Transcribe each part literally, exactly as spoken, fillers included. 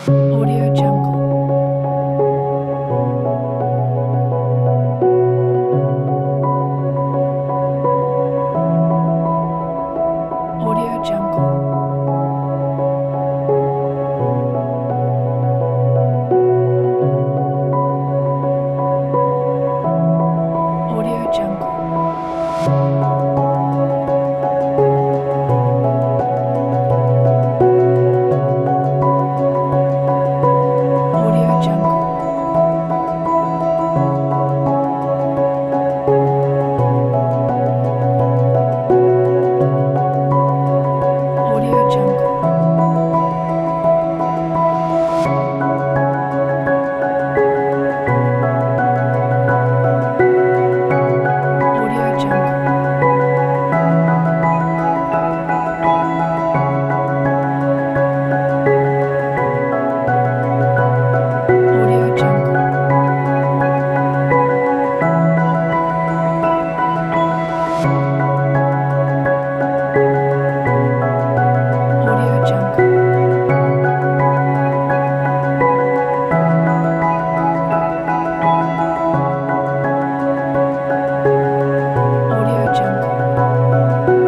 Audio Jungle. Audio Jungle. Audio Jungle. Audio Jungle. Audio Jungle. Audio Jungle. Audio Jungle. Audio Jungle. Audio Jungle.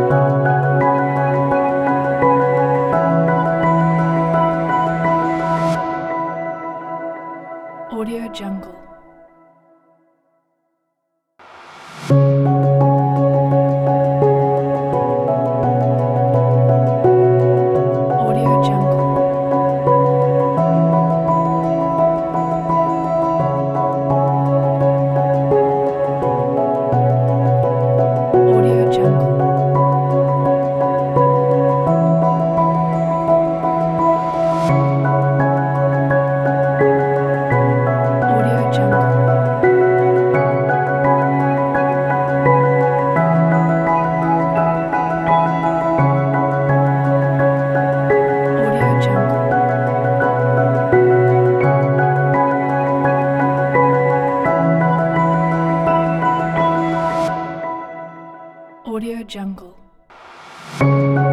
Audio Jungle. Audio Jungle. Audio Jungle. Audio Jungle. Audio Jungle. Audio Jungle.